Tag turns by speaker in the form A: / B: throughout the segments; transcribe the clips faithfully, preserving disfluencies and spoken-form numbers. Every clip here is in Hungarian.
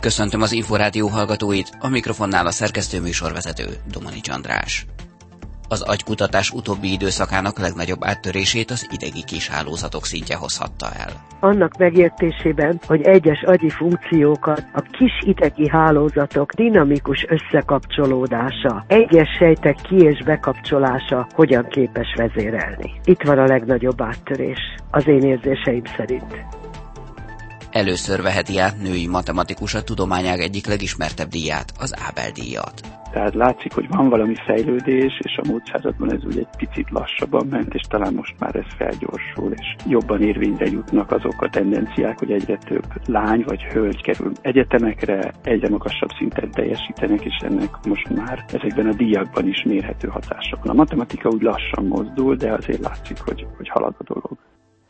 A: Köszöntöm az Inforádió hallgatóit, a mikrofonnál a szerkesztő műsorvezető Domanics András. Az agykutatás utóbbi időszakának legnagyobb áttörését az idegi kishálózatok szintje hozhatta el.
B: Annak megértésében, hogy egyes agyi funkciókat a kis idegi hálózatok dinamikus összekapcsolódása, egyes sejtek ki- és bekapcsolása hogyan képes vezérelni. Itt van a legnagyobb áttörés, az én érzéseim szerint.
A: Először veheti át női matematikus a tudományág egyik legismertebb díját, az Ábel-díjat.
C: Tehát látszik, hogy van valami fejlődés, és a múlt században ez úgy egy picit lassabban ment, és talán most már ez felgyorsul, és jobban érvényre jutnak azok a tendenciák, hogy egyre több lány vagy hölgy kerül egyetemekre, egyre magasabb szinten teljesítenek, és ennek most már ezekben a díjakban is mérhető hatása van. A matematika úgy lassan mozdul, de azért látszik, hogy, hogy halad a dolog.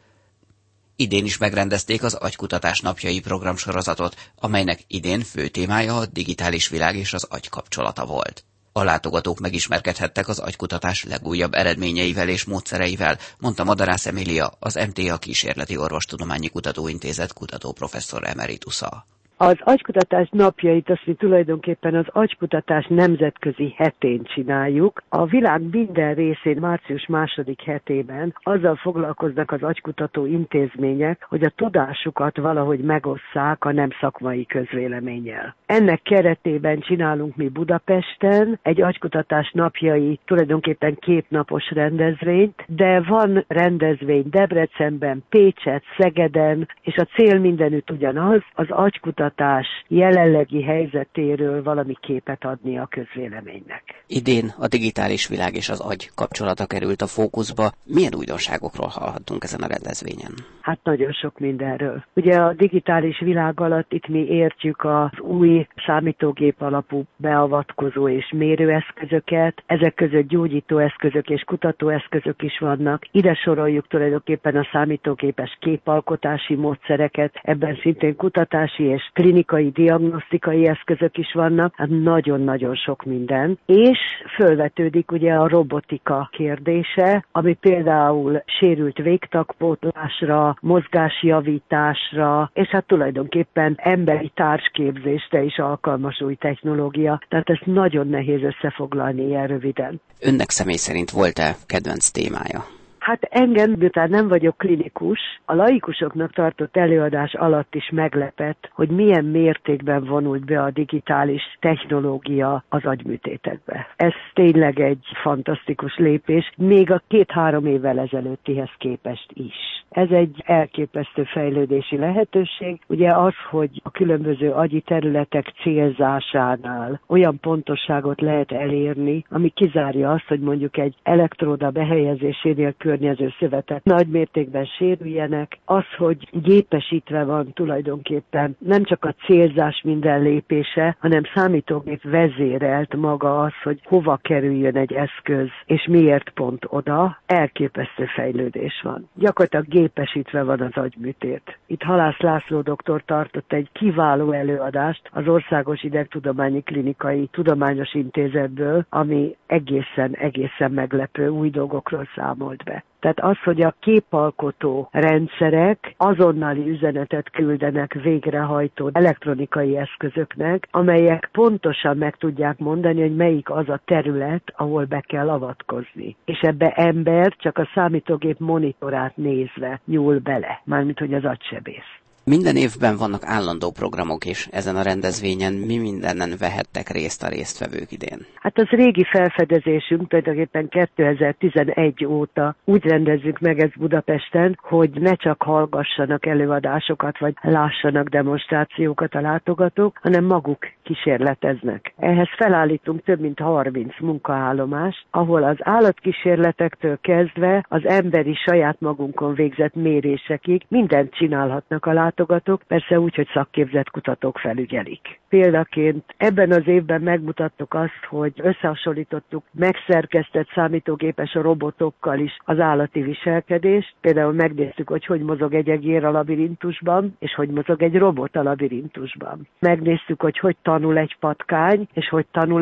A: Idén is megrendezték az Agykutatás napjai programsorozatot, amelynek idén fő témája a digitális világ és az agy kapcsolata volt. A látogatók megismerkedhettek az agykutatás legújabb eredményeivel és módszereivel, mondta Madarász Emília, az em té á Kísérleti Orvostudományi Kutatóintézet kutatóprofesszor emeritusza.
B: Az agykutatás napjait azt mi tulajdonképpen az agykutatás nemzetközi hetén csináljuk. A világ minden részén március második hetében azzal foglalkoznak az agykutató intézmények, hogy a tudásukat valahogy megosszák a nem szakmai közvéleménnyel. Ennek keretében csinálunk mi Budapesten egy agykutatás napjai tulajdonképpen kétnapos rendezvényt, de van rendezvény Debrecenben, Pécset, Szegeden, és a cél mindenütt ugyanaz, az agykutatás jelenlegi helyzetéről valami képet adni a közvéleménynek.
A: Idén a digitális világ és az agy kapcsolata került a fókuszba. Milyen újdonságokról hallhattunk ezen a rendezvényen?
B: Hát nagyon sok mindenről. Ugye a digitális világ alatt itt mi értjük az új számítógép alapú beavatkozó és mérőeszközöket, ezek között gyógyítóeszközök és kutatóeszközök is vannak. Ide soroljuk tulajdonképpen a számítógépes képalkotási módszereket, ebben szintén kutatási és klinikai, diagnosztikai eszközök is vannak, hát nagyon-nagyon sok minden. És fölvetődik ugye a robotika kérdése, ami például sérült végtagpótlásra, mozgásjavításra, és hát tulajdonképpen emberi társképzésre is alkalmas új technológia. Tehát ezt nagyon nehéz összefoglalni ilyen röviden.
A: Önnek személy szerint volt-e kedvenc témája?
B: Hát engem, miután nem vagyok klinikus, a laikusoknak tartott előadás alatt is meglepett, hogy milyen mértékben vonult be a digitális technológia az agyműtétekbe. Ez tényleg egy fantasztikus lépés, még a két-három évvel ezelőttihez képest is. Ez egy elképesztő fejlődési lehetőség. Ugye az, hogy a különböző agyi területek célzásánál olyan pontosságot lehet elérni, ami kizárja azt, hogy mondjuk egy elektróda behelyezésénél környező szövetek nagy mértékben sérüljenek. Az, hogy gépesítve van tulajdonképpen nem csak a célzás minden lépése, hanem számítógép vezérelt maga az, hogy hova kerüljön egy eszköz, és miért pont oda, elképesztő fejlődés van. Gyakorlatilag gépesítve van az agyműtét. Itt Halász László doktor tartott egy kiváló előadást az Országos Idegtudományi Klinikai Tudományos Intézetből, ami egészen, egészen meglepő új dolgokról számolt be. Tehát az, hogy a képalkotó rendszerek azonnali üzenetet küldenek végrehajtó elektronikai eszközöknek, amelyek pontosan meg tudják mondani, hogy melyik az a terület, ahol be kell avatkozni. És ebbe ember csak a számítógép monitorát nézve nyúl bele, mármint hogy az agysebész.
A: Minden évben vannak állandó programok is ezen a rendezvényen. Mi mindenen vehettek részt a résztvevők idén?
B: Hát az régi felfedezésünk tulajdonképpen kétezer-tizenegy óta úgy rendezzük meg ezt Budapesten, hogy ne csak hallgassanak előadásokat, vagy lássanak demonstrációkat a látogatók, hanem maguk kísérleteznek. Ehhez felállítunk több mint harminc munkaállomást, ahol az állatkísérletektől kezdve az emberi saját magunkon végzett mérésekig mindent csinálhatnak a látogatók, persze úgy, hogy szakképzett kutatók felügyelik. Példaként ebben az évben megmutattuk azt, hogy összehasonlítottuk megszerkesztett számítógépes robotokkal is az állati viselkedést. Például megnéztük, hogy hogy mozog egy egér a labirintusban, és hogy mozog egy robot a labirintusban. Megnéztük, hogy hogy tanul egy patkány, és hogy tanul egy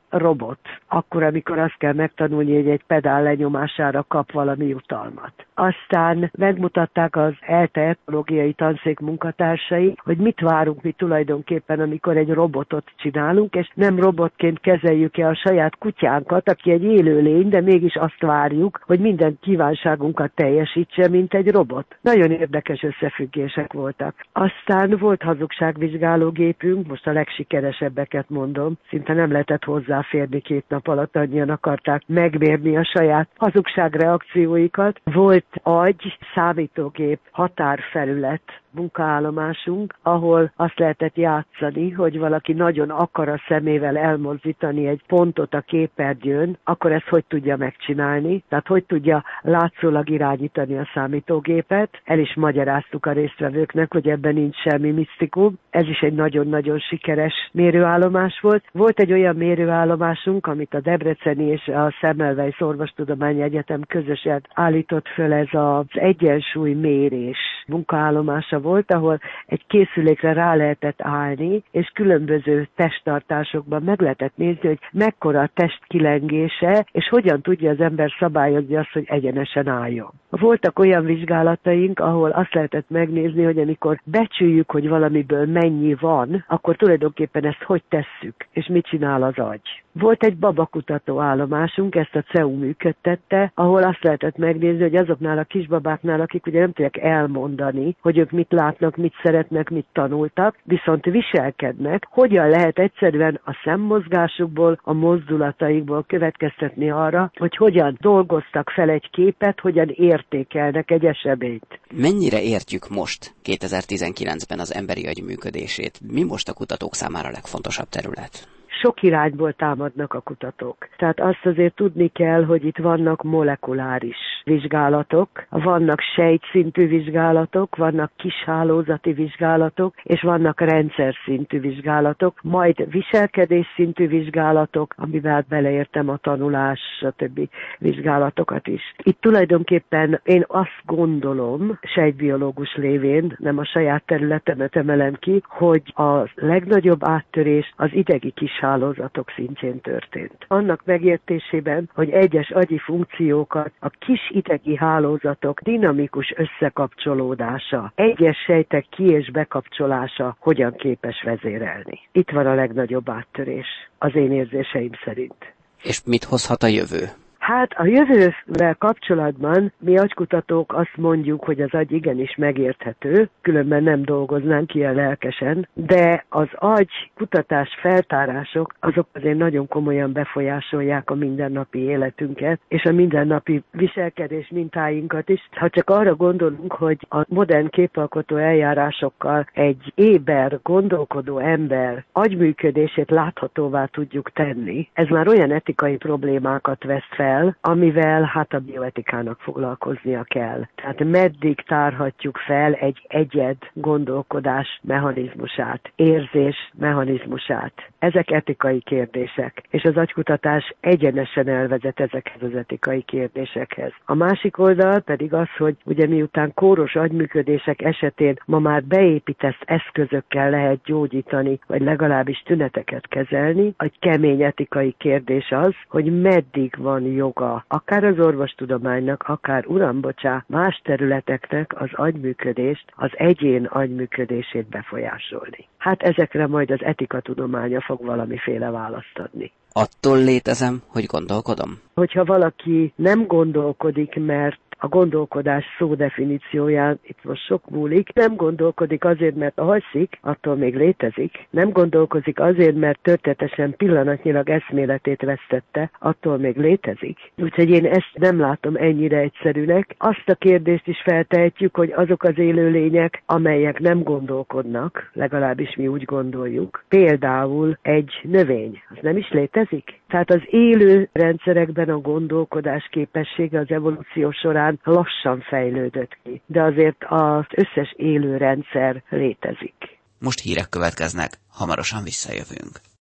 B: robot, akkor, amikor azt kell megtanulni, hogy egy pedál lenyomására kap valami jutalmat. Aztán megmutatták az é té e etológiai tanszék munkatársai, hogy mit várunk mi tulajdonképpen, amikor egy robotot csinálunk, és nem robotként kezeljük-e a saját kutyánkat, aki egy élőlény, de mégis azt várjuk, hogy minden kívánságunkat teljesítse, mint egy robot. Nagyon érdekes összefüggések voltak. Aztán volt hazugságvizsgálógépünk, most a legsikeresebbeket mondom, szinte nem lehetett hozzáférni két nap alatt, annyian akarták megmérni a saját hazugságreakcióikat. Volt agy, számítógép, határfelület munkaállomásunk, ahol azt lehetett játszani, hogy valaki nagyon akar a szemével elmozdítani egy pontot a képernyőn, akkor ezt hogy tudja megcsinálni, tehát hogy tudja látszólag irányítani a számítógépet. El is magyaráztuk a résztvevőknek, hogy ebben nincs semmi misztikum. Ez is egy nagyon-nagyon sikeres mérőállomás volt. Volt egy olyan mérőállomásunk, amit a Debreceni és a Semmelweis Orvostudományi Egyetem közösen állított föl, ez az egyensúlymérés munkaállomása volt, ahol egy készülékre rá lehetett állni, és különböző testtartásokban meg lehetett nézni, hogy mekkora a test kilengése, és hogyan tudja az ember szabályozni azt, hogy egyenesen álljon. Voltak olyan vizsgálataink, ahol azt lehetett megnézni, hogy amikor becsüljük, hogy valamiből mennyi van, akkor tulajdonképpen ezt hogy tesszük, és mit csinál az agy. Volt egy babakutató állomásunk, ezt a cé e u működtette, ahol azt lehetett megnézni, hogy azoknál a kisbabáknál, akik ugye nem tudják elmondani, hogy ők mit látnak, mit szeretnek, mit tanultak, viszont viselkednek, hogyan lehet egyszerűen a szemmozgásukból, a mozdulataikból következtetni arra, hogy hogyan dolgoztak fel egy képet, hogyan értékelnek egy eseményt.
A: Mennyire értjük most, kétezer-tizenkilencben az emberi agy működését? Mi most a kutatók számára a legfontosabb terület?
B: Sok irányból támadnak a kutatók. Tehát azt azért tudni kell, hogy itt vannak molekuláris vizsgálatok, vannak sejtszintű vizsgálatok, vannak kishálózati vizsgálatok, és vannak rendszer szintű vizsgálatok, majd viselkedés szintű vizsgálatok, amivel beleértem a tanulás, stb. Vizsgálatokat is. Itt tulajdonképpen én azt gondolom, sejtbiológus lévén, nem a saját területemet emelem ki, hogy a legnagyobb áttörés az idegi kishálózatok szintjén történt. Annak megértésében, hogy egyes agyi funkciókat a kis idegi hálózatok dinamikus összekapcsolódása, egyes sejtek ki- és bekapcsolása hogyan képes vezérelni. Itt van a legnagyobb áttörés, az én érzéseim szerint.
A: És mit hozhat a jövő?
B: Hát a jövővel kapcsolatban mi agykutatók azt mondjuk, hogy az agy igenis megérthető, különben nem dolgoznánk ilyen lelkesen, de az agy kutatás feltárások azok azért nagyon komolyan befolyásolják a mindennapi életünket, és a mindennapi viselkedés mintáinkat is. Ha csak arra gondolunk, hogy a modern képalkotó eljárásokkal egy éber, gondolkodó ember agyműködését láthatóvá tudjuk tenni, ez már olyan etikai problémákat vesz fel, amivel hát a bioetikának foglalkoznia kell. Tehát meddig tárhatjuk fel egy egyed gondolkodás mechanizmusát, érzés mechanizmusát. Ezek etikai kérdések, és az agykutatás egyenesen elvezet ezekhez az etikai kérdésekhez. A másik oldal pedig az, hogy ugye miután kóros agyműködések esetén ma már beépített eszközökkel lehet gyógyítani, vagy legalábbis tüneteket kezelni, egy kemény etikai kérdés az, hogy meddig van joga, akár az orvostudománynak, akár uram, bocsá, más területeknek az agyműködést, az egyén agyműködését befolyásolni. Hát ezekre majd az etikatudománya fog valamiféle választ adni.
A: Attól létezem, hogy gondolkodom?
B: Hogyha valaki nem gondolkodik, mert a gondolkodás szó definícióján itt most sok múlik. Nem gondolkodik azért, mert alszik, attól még létezik. Nem gondolkozik azért, mert történetesen pillanatnyilag eszméletét vesztette, attól még létezik. Úgyhogy én ezt nem látom ennyire egyszerűnek. Azt a kérdést is feltehetjük, hogy azok az élőlények, amelyek nem gondolkodnak, legalábbis mi úgy gondoljuk, például egy növény, az nem is létezik? Tehát az élő rendszerekben a gondolkodás képessége az evolúció során lassan fejlődött ki, de azért az összes élő rendszer létezik.
A: Most hírek következnek, hamarosan visszajövünk.